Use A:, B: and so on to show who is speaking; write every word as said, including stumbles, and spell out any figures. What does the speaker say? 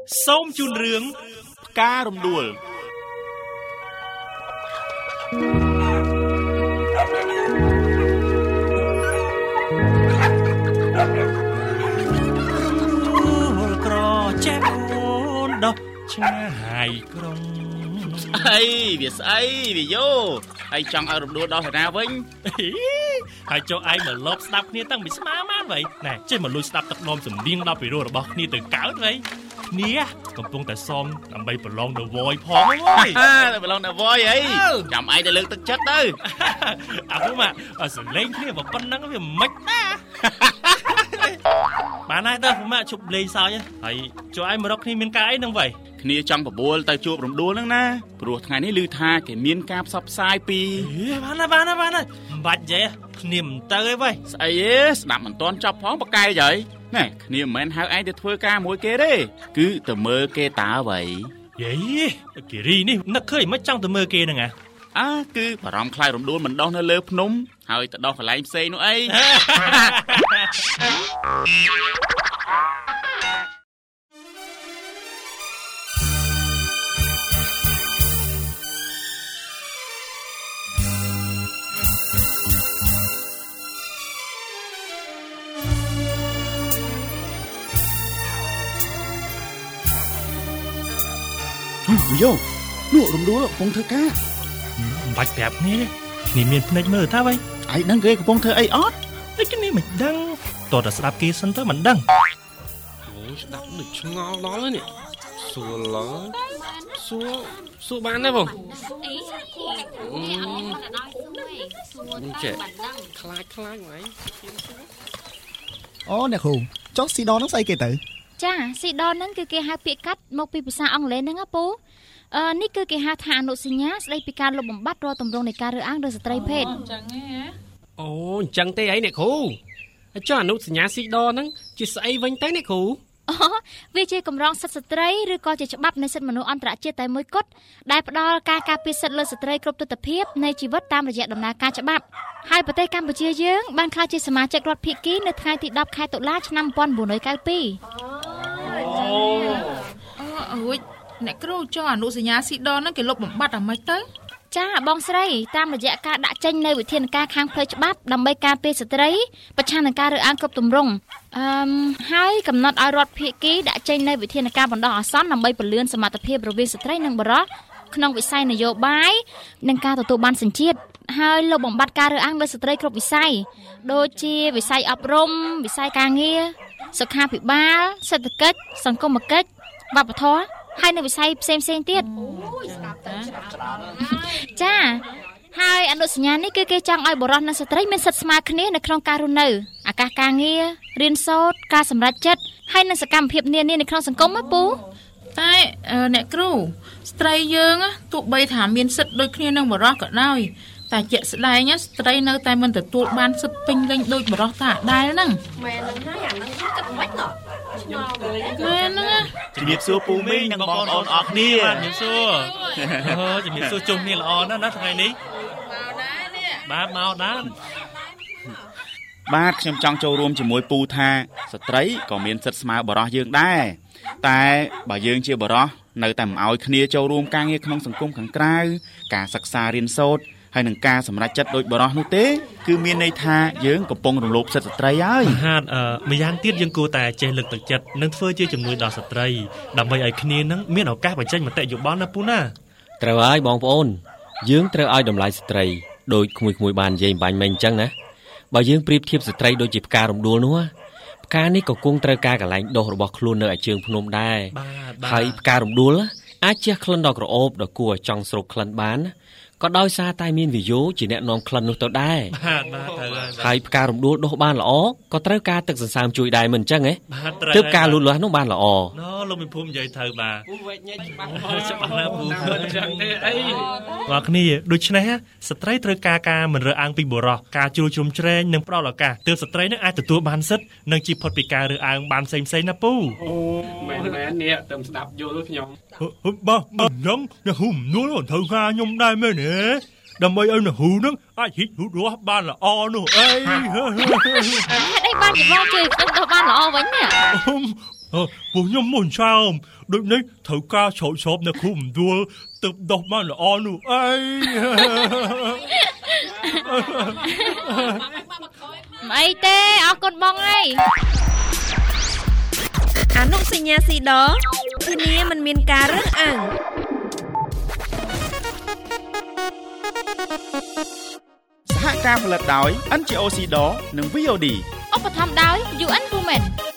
A: សូមជូនរឿងផ្ការំដួលក្រចេះអូនដោះឆ្ងាយក្រុង
B: ស្អីវាស្អីវាយោហើយចង់ឲ្យរំដួលដល់ឯណាវិញ
A: ហើយចុះឯងមកលបស្ដាប់គ្នាតាំងពីស្មាម៉ានវ៉ៃណែចេះមកលួចស្ដាប់ទឹកដមសំនៀងដល់ពីរោះរបស់គ្នាទៅកើតវ៉ៃគ្នាកំពុងតែសមដើម្បីប្រឡង The Voice ផងហ្នឹងអើយ
B: តែប្រឡង The Voice អីចាំឯងទៅលើកទឹកចិត្តទៅ
A: អាពុំអាសលេងគ្នាបើប៉ុណ្ណឹងវាមិនណាបានហើយតើពុំជប់លេងសើចហើយចុះឯងមករកគ្នាមានការអីហ្នឹងវ៉ៃ
B: គ្នាចង់បបួលទៅជួបរំដួលហ្នឹងណាព្រោះថ្ងៃនេះឮថាគេមានការផ្សព្វផ្សាយពី
A: បានហើយបានហើយបានហើយមិនបាច់និយាយគ្នាមិនទៅអីវ៉ៃ
B: ស្អីទេស្ដាប់មិនទាន់ចប់ផងបកែយហើយណែគ្នាមិនមែនហៅឯងទៅធ្វើការមួយគេទេគឺទៅមើលគេតើវ៉ៃ
A: យេគិរីនេះនឹកឃើញមិនចង់ទៅមើលគេហ្នឹងអា
B: អើគឺបារម្ភខ្លាចរំដួលមិនដោះនៅលើភ្នំហើយទៅដោះកន្លែងផ្សេងនោះអីយោនោះរំដួលកំពុងធ្វើការ
A: មិនបាច់ប្រាប់គ្នាទេគ្នាមានភ្នែកមើលថាវ៉ៃ
B: ឯងដឹងគេកំពុងធ្វើអីអត់
A: តែគ្នាមិនដឹងតោះតែស្ដាប់គេសិនទៅមិនដឹង
C: អូស្ដាប់ដូចឆ្ងល់ដល់ហើយនេះសួរឡើយសួរសួរបានទេបងអីចេះខ្លាចខ្លាចហ្មង
D: អូអ្នកគ្រូចុះស៊ីដនហ្នឹងស្អីគេទៅ
E: ចាស៊ីដនហ្នឹងគឺគេហៅពាក្យកាត់មកពីភាសាអង់គ្លេសហ្នឹងណាពូអឺនេះគឺគេហៅថាអនុសញ្ញាស្ដីពីការលុបបំបាត់រាល់ទម្រង់នៃការរើសអើងលើស្ត្រីភេទ
C: អញ្ចឹងហ៎អូអញ្ចឹងទេអីអ្នកគ្រូចុះអនុសញ្ញាស៊ីដនហ្នឹងជាស្អីវិញទៅអ្នកគ្រូ
E: អូវាជាកម្រងសិទ្ធិស្ត្រីឬក៏ជាច្បាប់នៃសិទ្ធិមនុស្សអន្តរជាតិតែមួយគត់ដែលផ្ដល់ការការពារសិទ្ធិលើស្ត្រីគ្រប់ទិដ្ឋភាពនៃជីវិតតាមរយៈដំណើរការច្បាប់ហើយប្រទេសកម្ពុជាយើងបានក្លាយជាសមាជិករដ្ឋភាគីនៅថ្ងៃទីដប់ខែតុលាឆ្នាំmột nghìn chín trăm chín mươi hai
F: អូអូយអ្នកគ្រូចុះអនុសញ្ញាស៊ីដនហ្នឹងគេលុបបំបាត់អាម៉េចទៅ
E: ចាបងស្រីតាមរយៈការដាក់ចេញនៅវិធានការខាងផ្លូវច្បាប់ដើម្បីការពារស្ត្រីប្រឆាំងនឹងការរើសអើងគ្រប់ទម្រង់អឺហើយកំណត់ឲ្យរដ្ឋភាគីដាក់ចេញនៅវិធានការបណ្ដោះអាសន្នដើម្បីពន្លឿនសមត្ថភាពរវាងស្ត្រីនិងបុរសក្នុងវិស័យនយោបាយនិងការទទួលបានសញ្ជាតិហើយលុបបំបាត់ការរើសអើងលើស្ត្រីគ្រប់វិស័យដូចជាវិស័យអប់រំវិស័យការងារសុខាភិបាលសេដ្ឋកិច្ចសង្គមគិច្ចវប្បធម៌ហើយនៅវិស័យផ្សេងផ្សេងទៀតចាហើយអនុសញ្ញានេះគឺគេចង់ឲ្យបុរសនិងស្ត្រីមានសិទ្ធិស្មើគ្នានៅក្នុងការរស់នៅឱកាសការងាររៀនសូត្រការសម្រេចចិត្តហើយនិងសកម្មភាពនានានៅក្នុងសង្គមណាពូ
F: តែអ្នកគ្រូស្ត្រីយើងទោះបីថាមានសិទ្ធិដូចគ្នានឹងបុរសក៏ដោយតែជាក់ស្ដែងស្ត្រីនៅតែមិនទទួលបានសិទ្ធិពេញលេញដូចបុរសតាដែរហ្នឹង
G: មែនហ្នឹងហើយអាហ្នឹងគិតមិនខ្មិចឆ្ងល់
F: មែនហ្នឹង
B: ជំរាបសួរពូមីងនិងបងប្អូនអរគ្នា
A: ជំរាបសួរអូជំរាបសួរជុំគ្នាល្អណាស់ណាថ្ងៃនេះ
F: មកដែរនេះ
A: បាទមកដែរ
B: បាទខ្ញុំចង់ចូលរួមជាមួយពូថាស្ត្រីក៏មានសិទ្ធិស្មើបុរសយើងដែរតែបើយើងជាបុរសនៅតែមិនឲ្យគ្នាចូលរួមការងារក្នុងសង្គមខាងក្រៅការសិក្សារៀនសូត្រហើយនឹងការសម្រេចចិត្តដោយបុរសនោះទេគឺមានន័យថាយើងកំពុងរំលោភសិទ្ធិស្ត្រីហើយ
A: ហាត់អឺម្យ៉ាងទៀតយើងគួរតែចេះលើកទឹកចិត្តនិងធ្វើជាជំនួយដល់ស្ត្រីដើម្បីឲ្យគ្នានឹងមានឱកាសបញ្ចេញមតិយោបល់ណាពូណា
C: ត្រូវហើយបងប្អូនយើងត្រូវឲ្យតម្លៃស្ត្រីដោយក្មួយៗបាននិយាយបាញ់មិញអញ្ចឹងណាបើយើងប្រៀបធៀបស្ត្រីដូចជាផ្ការរំដួលនោះផ្កានេះក៏គង់ត្រូវការកន្លែងដុះរបស់ខ្លួននៅឯជើងភ្នំដែរហើយផ្ការំដួលអាចជះក្លិនដល់ក្រអូបដល់គួរឲ្យចង់ស្រូបក្លិនបានក៏ដោយសារតែមានវីយ៉ូជាអ្នកនាំក្លិននោះទៅដែរ
A: បាទបាទត្រូវ
C: ហើយផ្ការំដួលដុះបានល្អក៏ត្រូវការទឹកសន្សើមជួយដែរមិនអញ្ចឹងហ៎ទើបការលូតលាស់នោះបានល្អ
A: ណូលោកមានភូមិនិយាយត្រូវបាទ
C: ពូវែកញ៉ៃច្បាស់
A: ច្បាស់ណាស់ពូអញ្ចឹងទេអីបងគ្នាដូច្នេះស្ត្រីត្រូវការការមិនរើសអើងពីបុរសការជួលជុំជ្រែងនិងផ្ដល់ឱកាសទើបស្ត្រីនឹងអាចទទួលបានសិទ្ធិនិងជៀសផុតពីការរើសអើងបានផ្សេងផ្សេងណាពូ
C: អូមែនមែននេះទៅស្ដាប់យល់ខ្ញុំ
A: បាទបាទយ៉ាងអ្នកហ៊ុំនួលត្រូវការខ្ញុំដែរមែនទេដើម្បីឲ្យអ្នកហ៊ូនឹងអាចហិចហូតរស់បានល្អនោះអីហេតុ
E: អីបានជាបងជួយទឹកដោះបានល្អវិញនេះ
A: អឺពួកខ្ញុំមិនចាំដូចនេះត្រូវការឆោតឆោបនៅគ្រូមណ្ឌលទើបដោះបានល្អនោះអី
E: អីទេអរគុណបងអី
H: អនុសញ្ញាស៊ីដធានាមិនមានការរើសអើង
B: សហការផលិតដោយ អិន ជី អូ ស៊ី ដ និង វី អូ ឌី
E: ឧបត្ថម្ភដោយ យូ អេន Women